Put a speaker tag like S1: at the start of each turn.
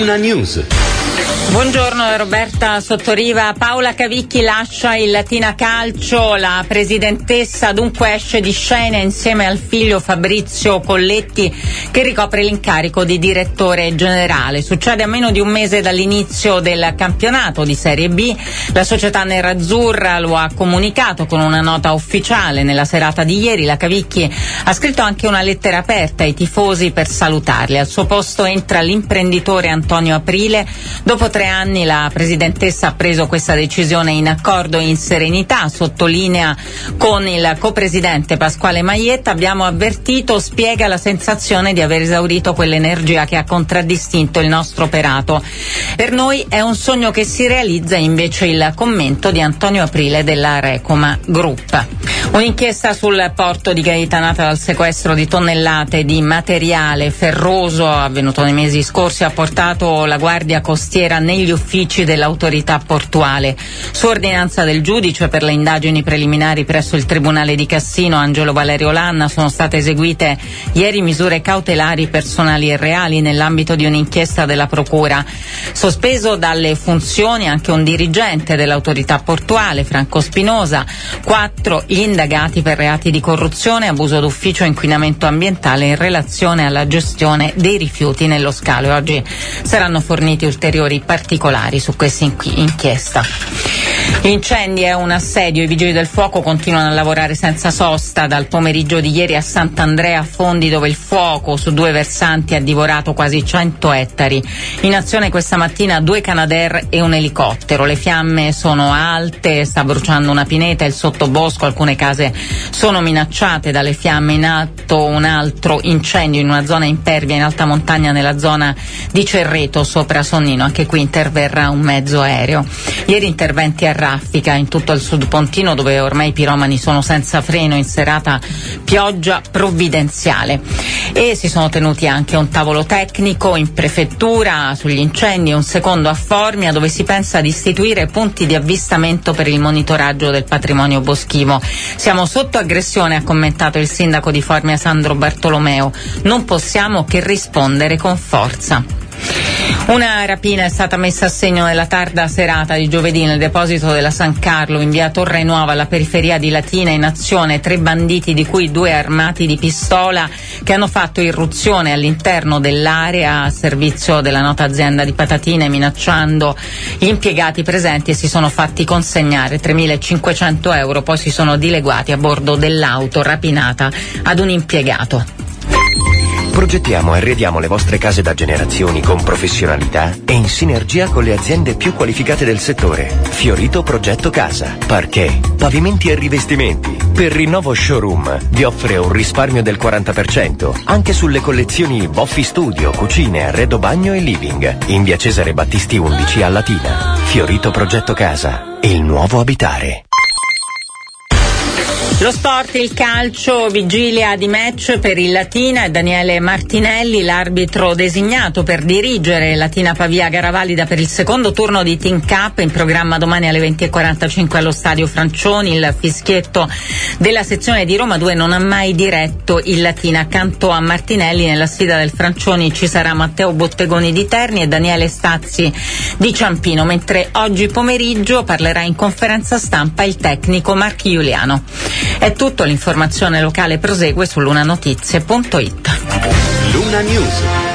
S1: Luna News.
S2: Buongiorno da Roberta Sottoriva. Paola Cavicchi lascia il Latina Calcio, la presidentessa dunque esce di scena insieme al figlio Fabrizio Colletti che ricopre l'incarico di direttore generale. Succede a meno di un mese dall'inizio del campionato di Serie B. La società nerazzurra lo ha comunicato con una nota ufficiale. Nella serata di ieri la Cavicchi ha scritto anche una lettera aperta ai tifosi per salutarli. Al suo posto entra l'imprenditore Antonio Aprile. Dopo 3 anni la presidentessa ha preso questa decisione in accordo e in serenità, sottolinea con il copresidente Pasquale Maietta. Abbiamo avvertito, spiega, la sensazione di aver esaurito quell'energia che ha contraddistinto il nostro operato. Per noi è un sogno che si realizza, invece il commento di Antonio Aprile della Recoma Group. Un'inchiesta sul porto di Gaeta nata dal sequestro di tonnellate di materiale ferroso avvenuto nei mesi scorsi ha portato la Guardia Costiera negli uffici dell'autorità portuale. Su ordinanza del giudice per le indagini preliminari presso il Tribunale di Cassino Angelo Valerio Lanna sono state eseguite ieri misure cautelari personali e reali nell'ambito di un'inchiesta della Procura. Sospeso dalle funzioni anche un dirigente dell'autorità portuale, Franco Spinosa. 4 gli indagati per reati di corruzione, abuso d'ufficio e inquinamento ambientale in relazione alla gestione dei rifiuti nello scalo. Oggi saranno forniti ulteriori particolari su questa inchiesta. Incendi è un assedio, i vigili del fuoco continuano a lavorare senza sosta dal pomeriggio di ieri a Sant'Andrea Fondi, dove il fuoco su 2 versanti ha divorato quasi 100 ettari. In azione questa mattina 2 Canadair e un elicottero. Le fiamme sono alte, sta bruciando una pineta, il sottobosco, alcune case sono minacciate dalle fiamme. In atto un altro incendio in una zona impervia in alta montagna nella zona di Cerreto sopra Sonnino, anche qui interverrà un mezzo aereo. Ieri interventi a raffica in tutto il sud pontino, dove ormai i piromani sono senza freno in serata pioggia provvidenziale. E si sono tenuti anche un tavolo tecnico in prefettura sugli incendi e un secondo a Formia, dove si pensa di istituire punti di avvistamento per il monitoraggio del patrimonio boschivo. Siamo sotto aggressione, ha commentato il sindaco di Formia Sandro Bartolomeo. Non possiamo che rispondere con forza. Una rapina è stata messa a segno nella tarda serata di giovedì nel deposito della San Carlo in via Torre Nuova, alla periferia di Latina. In azione 3 banditi, di cui 2 armati di pistola, che hanno fatto irruzione all'interno dell'area a servizio della nota azienda di patatine, minacciando gli impiegati presenti, e si sono fatti consegnare 3.500 euro. Poi si sono dileguati a bordo dell'auto rapinata ad un impiegato.
S3: Progettiamo e arrediamo le vostre case da generazioni con professionalità e in sinergia con le aziende più qualificate del settore. Fiorito Progetto Casa. Parquet, pavimenti e rivestimenti. Per Rinnovo Showroom vi offre un risparmio del 40% anche sulle collezioni Boffi Studio, cucine, arredo bagno e living. In via Cesare Battisti 11 a Latina. Fiorito Progetto Casa. Il nuovo abitare.
S2: Lo sport, il calcio, vigilia di match per il Latina e Daniele Martinelli, l'arbitro designato per dirigere Latina Pavia, gara valida per il secondo turno di Team Cup, in programma domani alle 20:45 allo stadio Francioni. Il fischietto della sezione di Roma 2 non ha mai diretto il Latina. Accanto a Martinelli nella sfida del Francioni ci sarà Matteo Bottegoni di Terni e Daniele Stazzi di Ciampino, mentre oggi pomeriggio parlerà in conferenza stampa il tecnico Marchi Giuliano. È tutto, l'informazione locale prosegue su lunanotizie.it.
S1: Luna News.